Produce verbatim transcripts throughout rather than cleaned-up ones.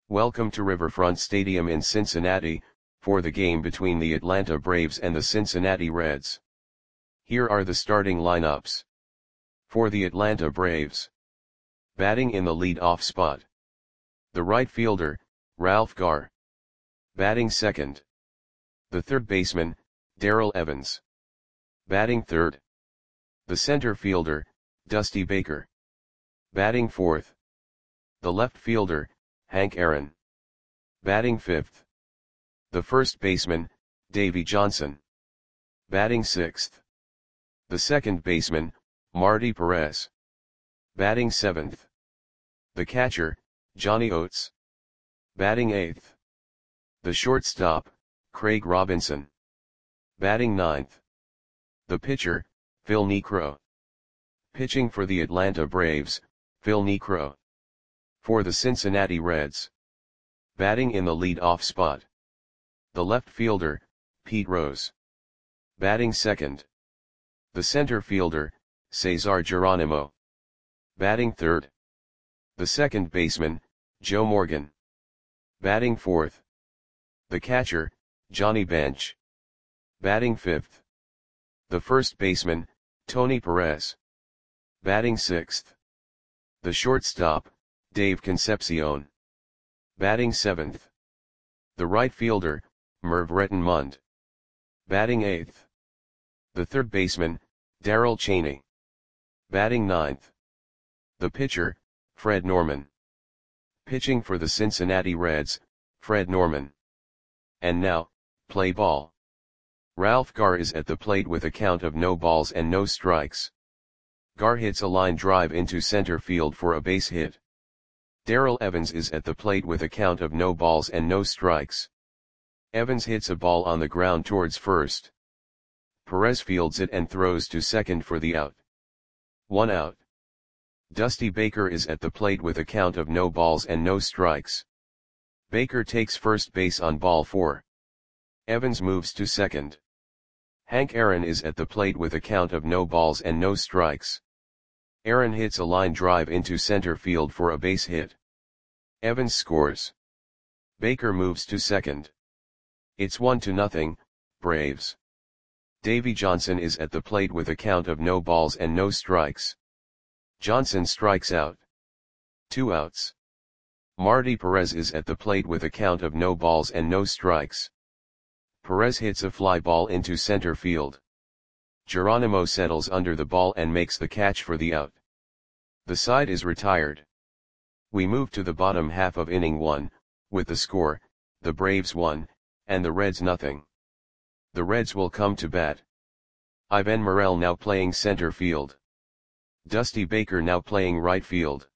Welcome to Riverfront Stadium in Cincinnati, for the game between the Atlanta Braves and the Cincinnati Reds. Here are the starting lineups. For the Atlanta Braves. Batting in the lead-off spot. The right fielder, Ralph Garr. Batting second. The third baseman, Darrell Evans. Batting third. The center fielder, Dusty Baker. Batting fourth. The left fielder, Hank Aaron. Batting fifth. The first baseman, Davey Johnson. Batting sixth. The second baseman, Marty Perez. Batting seventh. The catcher, Johnny Oates. Batting eighth. The shortstop, Craig Robinson. Batting ninth. The pitcher, Phil Niekro. Pitching for the Atlanta Braves, Phil Niekro. For the Cincinnati Reds. Batting in the lead-off spot. The left fielder, Pete Rose. Batting second. The center fielder, Cesar Geronimo. Batting third. The second baseman, Joe Morgan. Batting fourth. The catcher, Johnny Bench. Batting fifth. The first baseman, Tony Perez. Batting sixth. The shortstop, Dave Concepcion. Batting seventh. The right fielder, Merv Rettenmund. Batting eighth. The third baseman, Darrell Chaney. Batting ninth. The pitcher, Fred Norman. Pitching for the Cincinnati Reds, Fred Norman. And now, play ball. Ralph Garr is at the plate with a count of no balls and no strikes. Garr hits a line drive into center field for a base hit. Darrell Evans is at the plate with a count of no balls and no strikes. Evans hits a ball on the ground towards first. Perez fields it and throws to second for the out. One out. Dusty Baker is at the plate with a count of no balls and no strikes. Baker takes first base on ball four. Evans moves to second. Hank Aaron is at the plate with a count of no balls and no strikes. Aaron hits a line drive into center field for a base hit. Evans scores. Baker moves to second. It's one to nothing, Braves. Davey Johnson is at the plate with a count of no balls and no strikes. Johnson strikes out. Two outs. Marty Perez is at the plate with a count of no balls and no strikes. Perez hits a fly ball into center field. Geronimo settles under the ball and makes the catch for the out. The side is retired. We move to the bottom half of inning one, with the score, the Braves one, and the Reds nothing. The Reds will come to bat. Ivan Morel now playing center field. Dusty Baker now playing right field.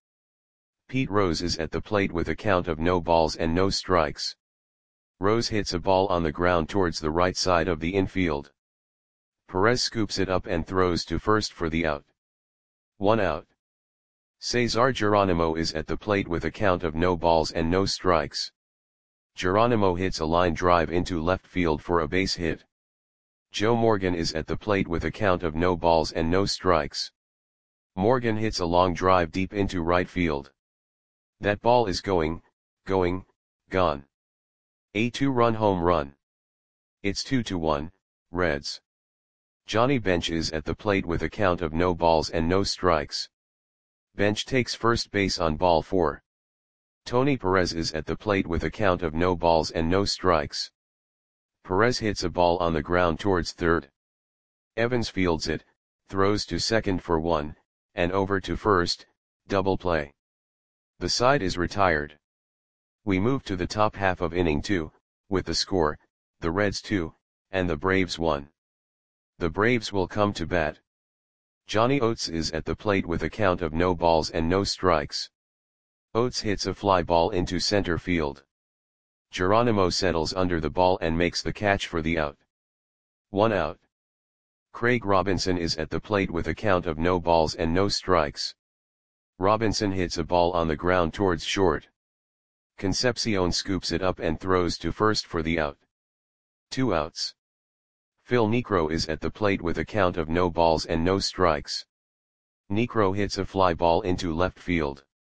Pete Rose is at the plate with a count of no balls and no strikes. Rose hits a ball on the ground towards the right side of the infield. Perez scoops it up and throws to first for the out. One out. Cesar Geronimo is at the plate with a count of no balls and no strikes. Geronimo hits a line drive into left field for a base hit. Joe Morgan is at the plate with a count of no balls and no strikes. Morgan hits a long drive deep into right field. That ball is going, going, gone. A two-run home run. It's two to one, Reds. Johnny Bench is at the plate with a count of no balls and no strikes. Bench takes first base on ball four. Tony Perez is at the plate with a count of no balls and no strikes. Perez hits a ball on the ground towards third. Evans fields it, throws to second for one, and over to first, double play. The side is retired. We move to the top half of inning two, with the score, the Reds two, and the Braves one. The Braves will come to bat. Johnny Oates is at the plate with a count of no balls and no strikes. Oates hits a fly ball into center field. Geronimo settles under the ball and makes the catch for the out. One out. Craig Robinson is at the plate with a count of no balls and no strikes. Robinson hits a ball on the ground towards short. Concepcion scoops it up and throws to first for the out. Two outs. Phil Niekro is at the plate with a count of no balls and no strikes. Niekro hits a fly ball into left field.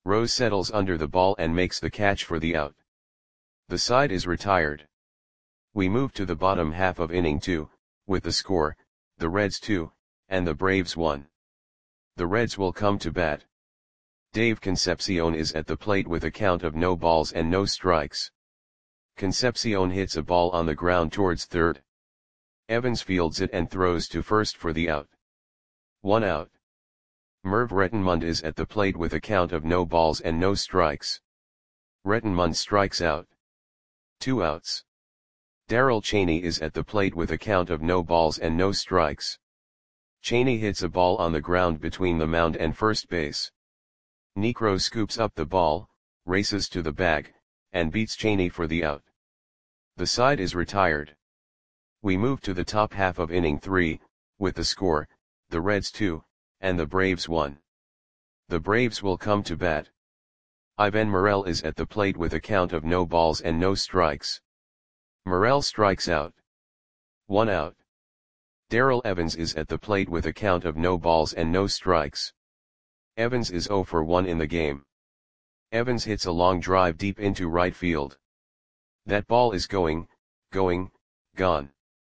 Rose settles under the ball and makes the catch for the out. The side is retired. We move to the bottom half of inning two, with the score, the Reds two, and the Braves one. The Reds will come to bat. Dave Concepcion is at the plate with a count of no balls and no strikes. Concepcion hits a ball on the ground towards third. Evans fields it and throws to first for the out. One out. Merv Rettenmund is at the plate with a count of no balls and no strikes. Rettenmund strikes out. Two outs. Darrell Cheney is at the plate with a count of no balls and no strikes. Cheney hits a ball on the ground between the mound and first base. Niekro scoops up the ball, races to the bag, and beats Cheney for the out. The side is retired. We move to the top half of inning three, with the score, the Reds two, and the Braves one. The Braves will come to bat. Ivan Morel is at the plate with a count of no balls and no strikes. Morel strikes out. One out. Darrell Evans is at the plate with a count of no balls and no strikes. Evans is zero for one in the game. Evans hits a long drive deep into right field. That ball is going, going, gone.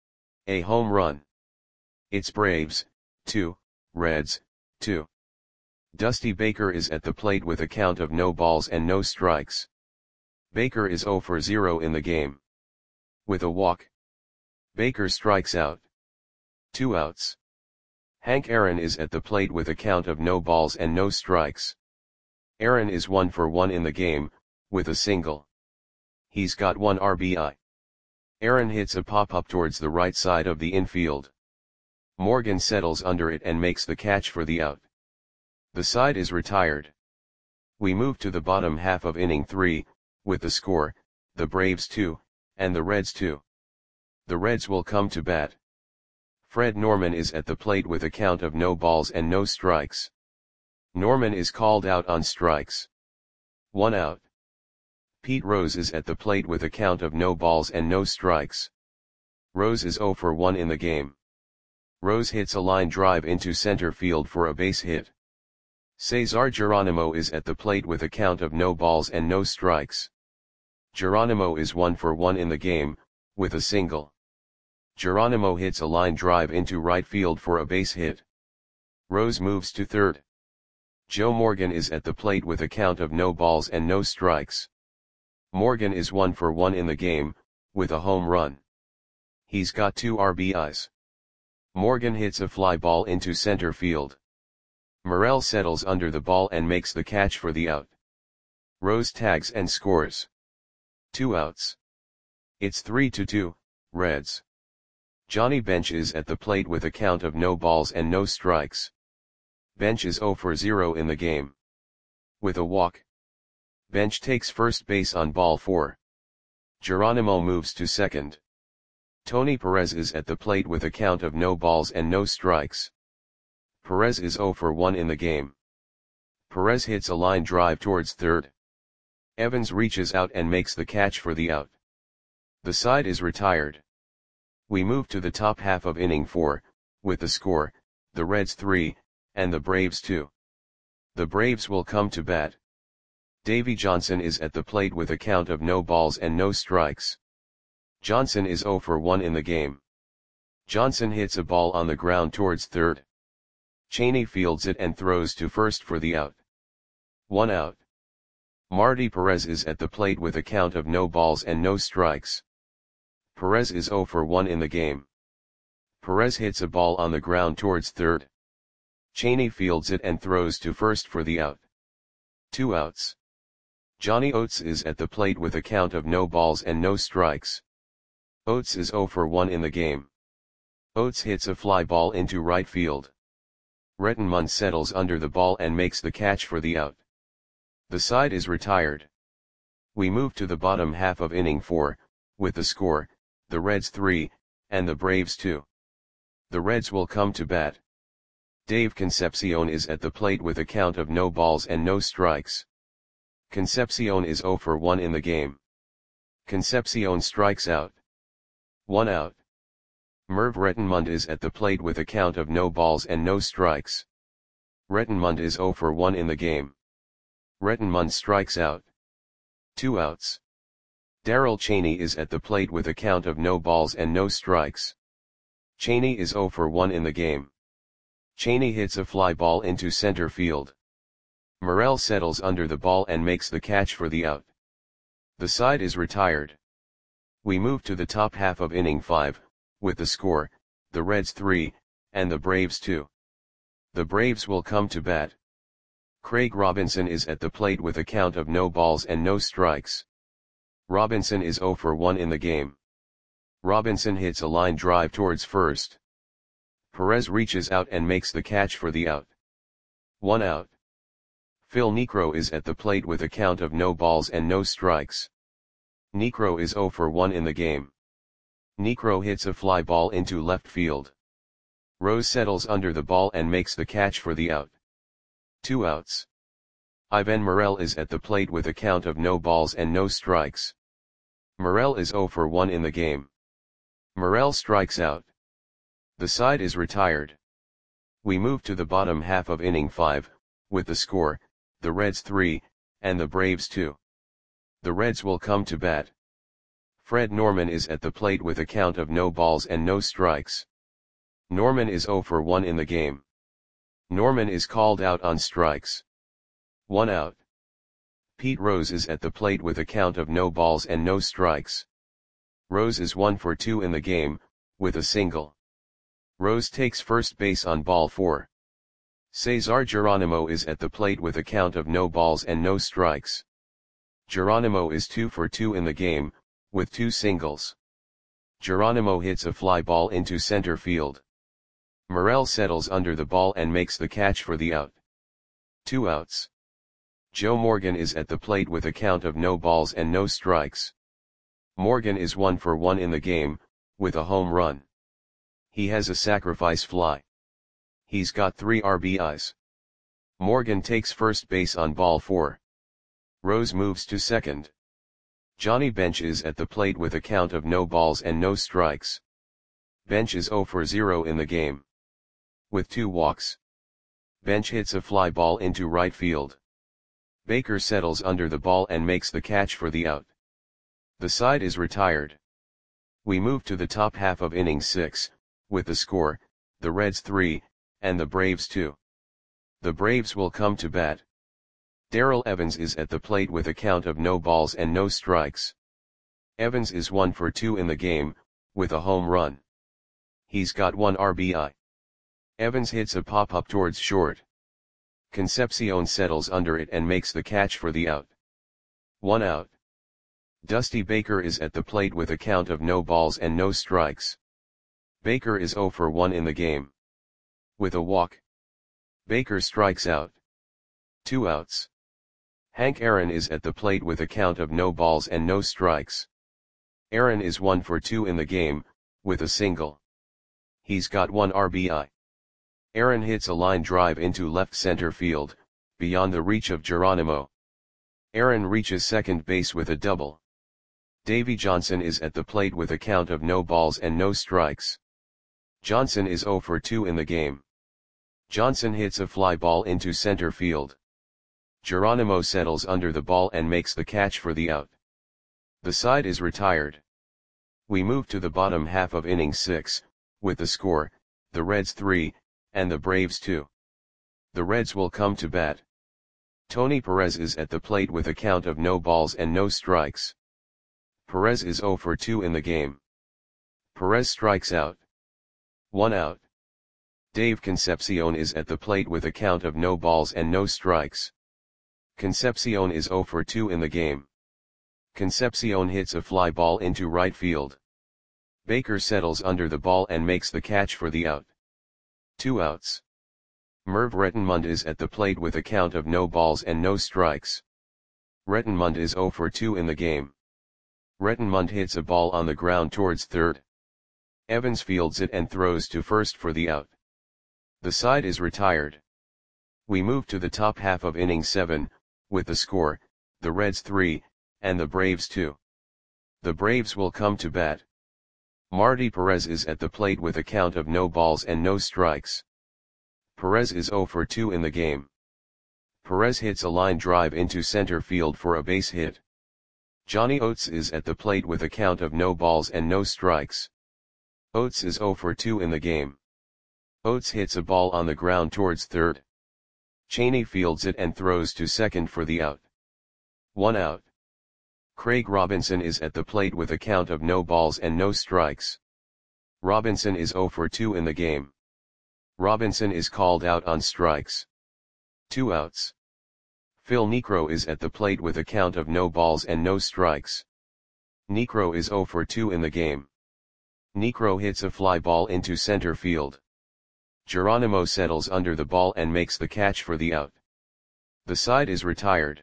A home run. It's Braves, two, Reds, two. Dusty Baker is at the plate with a count of no balls and no strikes. Baker is zero for zero in the game. With a walk. Baker strikes out. Two outs. Hank Aaron is at the plate with a count of no balls and no strikes. Aaron is one for one in the game, with a single. He's got one R B I. Aaron hits a pop-up towards the right side of the infield. Morgan settles under it and makes the catch for the out. The side is retired. We move to the bottom half of inning three, with the score, the Braves two, and the Reds two. The Reds will come to bat. Fred Norman is at the plate with a count of no balls and no strikes. Norman is called out on strikes. One out. Pete Rose is at the plate with a count of no balls and no strikes. Rose is zero for one in the game. Rose hits a line drive into center field for a base hit. Cesar Geronimo is at the plate with a count of no balls and no strikes. Geronimo is one for one in the game, with a single. Geronimo hits a line drive into right field for a base hit. Rose moves to third. Joe Morgan is at the plate with a count of no balls and no strikes. Morgan is one for one in the game, with a home run. He's got two R B Is. Morgan hits a fly ball into center field. Morel settles under the ball and makes the catch for the out. Rose tags and scores. Two outs. It's three to two, Reds. Johnny Bench is at the plate with a count of no balls and no strikes. Bench is zero for zero in the game. With a walk. Bench takes first base on ball four. Geronimo moves to second. Tony Perez is at the plate with a count of no balls and no strikes. Perez is zero for one in the game. Perez hits a line drive towards third. Evans reaches out and makes the catch for the out. The side is retired. We move to the top half of inning four, with the score, the Reds three, and the Braves two. The Braves will come to bat. Davy Johnson is at the plate with a count of no balls and no strikes. Johnson is zero for one in the game. Johnson hits a ball on the ground towards third. Cheney fields it and throws to first for the out. One out. Marty Perez is at the plate with a count of no balls and no strikes. Perez is zero for one in the game. Perez hits a ball on the ground towards third. Cheney fields it and throws to first for the out. Two outs. Johnny Oates is at the plate with a count of no balls and no strikes. Oates is zero for one in the game. Oates hits a fly ball into right field. Rettenmund settles under the ball and makes the catch for the out. The side is retired. We move to the bottom half of inning four, with the score, the Reds three, and the Braves two. The Reds will come to bat. Dave Concepcion is at the plate with a count of no balls and no strikes. Concepcion is zero for one in the game. Concepcion strikes out. One out. Merv Rettenmund is at the plate with a count of no balls and no strikes. Rettenmund is zero for one in the game. Rettenmund strikes out. Two outs. Darrell Chaney is at the plate with a count of no balls and no strikes. Chaney is oh for one in the game. Chaney hits a fly ball into center field. Morel settles under the ball and makes the catch for the out. The side is retired. We move to the top half of inning five, with the score, the Reds three, and the Braves two. The Braves will come to bat. Craig Robinson is at the plate with a count of no balls and no strikes. Robinson is oh for one in the game. Robinson hits a line drive towards first. Perez reaches out and makes the catch for the out. One out. Phil Niekro is at the plate with a count of no balls and no strikes. Niekro is oh for one in the game. Niekro hits a fly ball into left field. Rose settles under the ball and makes the catch for the out. Two outs. Ivan Morel is at the plate with a count of no balls and no strikes. Morel is oh for one in the game. Morel strikes out. The side is retired. We move to the bottom half of inning five, with the score, the Reds three, and the Braves two. The Reds will come to bat. Fred Norman is at the plate with a count of no balls and no strikes. Norman is oh for one in the game. Norman is called out on strikes. One out. Pete Rose is at the plate with a count of no balls and no strikes. Rose is one for two in the game, with a single. Rose takes first base on ball four. Cesar Geronimo is at the plate with a count of no balls and no strikes. Geronimo is two for two in the game, with two singles. Geronimo hits a fly ball into center field. Morel settles under the ball and makes the catch for the out. Two outs. Joe Morgan is at the plate with a count of no balls and no strikes. Morgan is one for one in the game, with a home run. He has a sacrifice fly. He's got three R B Is. Morgan takes first base on ball four. Rose moves to second. Johnny Bench is at the plate with a count of no balls and no strikes. Bench is oh for zero in the game. With two walks. Bench hits a fly ball into right field. Baker settles under the ball and makes the catch for the out. The side is retired. We move to the top half of inning six, with the score, the Reds three, and the Braves two. The Braves will come to bat. Darrell Evans is at the plate with a count of no balls and no strikes. Evans is one for two in the game, with a home run. He's got one R B I. Evans hits a pop-up towards short. Concepcion settles under it and makes the catch for the out. One out. Dusty Baker is at the plate with a count of no balls and no strikes. Baker is oh for one in the game. With a walk. Baker strikes out. Two outs. Hank Aaron is at the plate with a count of no balls and no strikes. Aaron is one for two in the game, with a single. He's got one R B I. Aaron hits a line drive into left center field, beyond the reach of Geronimo. Aaron reaches second base with a double. Davy Johnson is at the plate with a count of no balls and no strikes. Johnson is oh for two in the game. Johnson hits a fly ball into center field. Geronimo settles under the ball and makes the catch for the out. The side is retired. We move to the bottom half of inning six, with the score, the Reds three, and the Braves two. The Reds will come to bat. Tony Perez is at the plate with a count of no balls and no strikes. Perez is oh for two in the game. Perez strikes out. One out. Dave Concepcion is at the plate with a count of no balls and no strikes. Concepcion is oh for two in the game. Concepcion hits a fly ball into right field. Baker settles under the ball and makes the catch for the out. Two outs. Merv Rettenmund is at the plate with a count of no balls and no strikes. Rettenmund is oh for two in the game. Rettenmund hits a ball on the ground towards third. Evans fields it and throws to first for the out. The side is retired. We move to the top half of inning seven, with the score, the Reds three, and the Braves two. The Braves will come to bat. Marty Perez is at the plate with a count of no balls and no strikes. Perez is oh for two in the game. Perez hits a line drive into center field for a base hit. Johnny Oates is at the plate with a count of no balls and no strikes. Oates is oh for two in the game. Oates hits a ball on the ground towards third. Cheney fields it and throws to second for the out. One out. Craig Robinson is at the plate with a count of no balls and no strikes. Robinson is oh for two in the game. Robinson is called out on strikes. Two outs. Phil Niekro is at the plate with a count of no balls and no strikes. Niekro is oh for two in the game. Niekro hits a fly ball into center field. Geronimo settles under the ball and makes the catch for the out. The side is retired.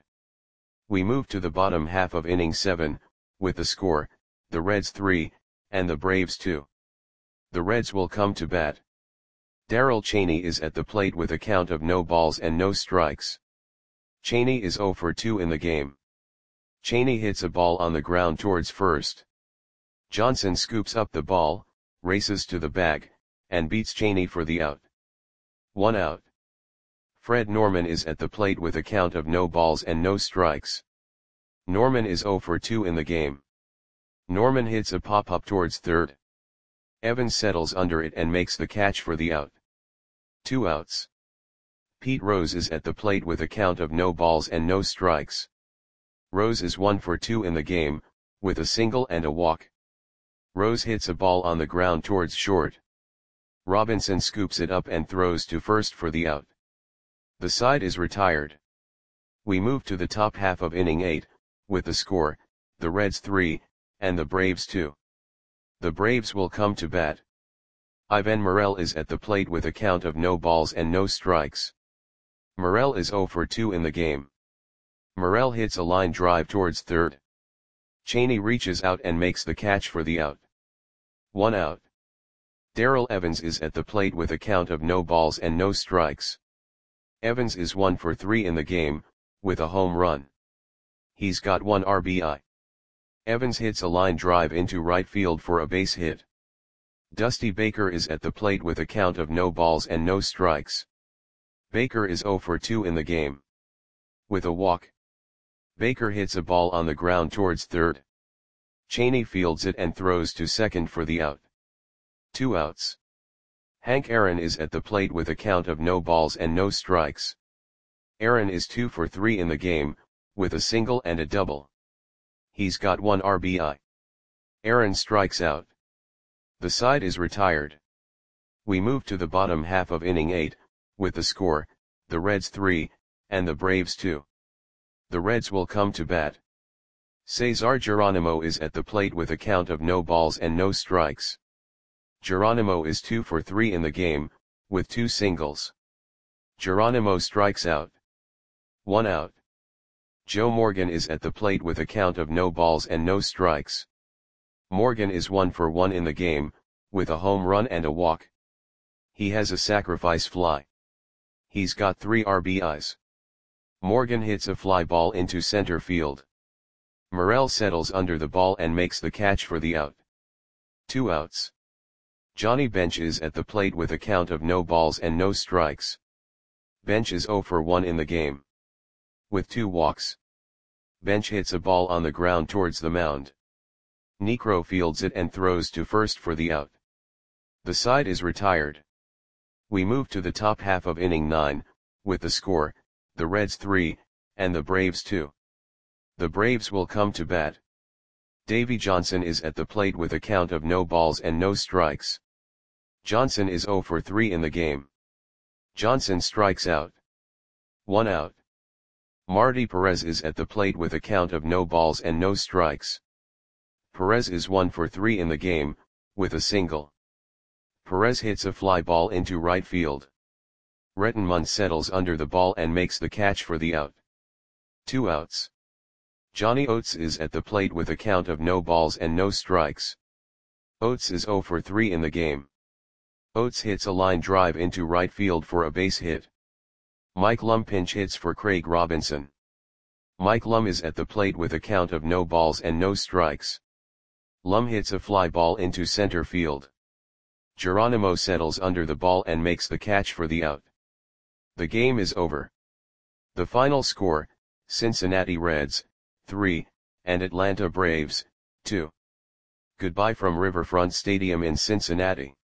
We move to the bottom half of inning seven, with the score, the Reds three, and the Braves two. The Reds will come to bat. Darrell Cheney is at the plate with a count of no balls and no strikes. Cheney is oh for two in the game. Cheney hits a ball on the ground towards first. Johnson scoops up the ball, races to the bag, and beats Cheney for the out. One out. Fred Norman is at the plate with a count of no balls and no strikes. Norman is oh for two in the game. Norman hits a pop-up towards third. Evans settles under it and makes the catch for the out. Two outs. Pete Rose is at the plate with a count of no balls and no strikes. Rose is one for two in the game, with a single and a walk. Rose hits a ball on the ground towards short. Robinson scoops it up and throws to first for the out. The side is retired. We move to the top half of inning eight, with the score, the Reds three, and the Braves two. The Braves will come to bat. Ivan Morel is at the plate with a count of no balls and no strikes. Morel is oh for two in the game. Morel hits a line drive towards third. Cheney reaches out and makes the catch for the out. One out. Darrell Evans is at the plate with a count of no balls and no strikes. Evans is one for three in the game, with a home run. He's got one R B I. Evans hits a line drive into right field for a base hit. Dusty Baker is at the plate with a count of no balls and no strikes. Baker is oh for two in the game. With a walk. Baker hits a ball on the ground towards third. Cheney fields it and throws to second for the out. Two outs. Hank Aaron is at the plate with a count of no balls and no strikes. Aaron is two for three in the game, with a single and a double. He's got one R B I. Aaron strikes out. The side is retired. We move to the bottom half of inning eight, with the score, the Reds three, and the Braves two. The Reds will come to bat. Cesar Geronimo is at the plate with a count of no balls and no strikes. Geronimo is two for three in the game, with two singles. Geronimo strikes out. One out. Joe Morgan is at the plate with a count of no balls and no strikes. Morgan is one for one in the game, with a home run and a walk. He has a sacrifice fly. He's got three R B Is. Morgan hits a fly ball into center field. Morel settles under the ball and makes the catch for the out. Two outs. Johnny Bench is at the plate with a count of no balls and no strikes. Bench is oh for one in the game. With two walks. Bench hits a ball on the ground towards the mound. Niekro fields it and throws to first for the out. The side is retired. We move to the top half of inning nine, with the score, the Reds three, and the Braves two. The Braves will come to bat. Davey Johnson is at the plate with a count of no balls and no strikes. Johnson is oh for three in the game. Johnson strikes out. One out. Marty Perez is at the plate with a count of no balls and no strikes. Perez is one for three in the game, with a single. Perez hits a fly ball into right field. Rettenmund settles under the ball and makes the catch for the out. Two outs. Johnny Oates is at the plate with a count of no balls and no strikes. Oates is oh for three in the game. Oates hits a line drive into right field for a base hit. Mike Lum pinch hits for Craig Robinson. Mike Lum is at the plate with a count of no balls and no strikes. Lum hits a fly ball into center field. Geronimo settles under the ball and makes the catch for the out. The game is over. The final score, Cincinnati Reds, three, and Atlanta Braves, two. Goodbye from Riverfront Stadium in Cincinnati.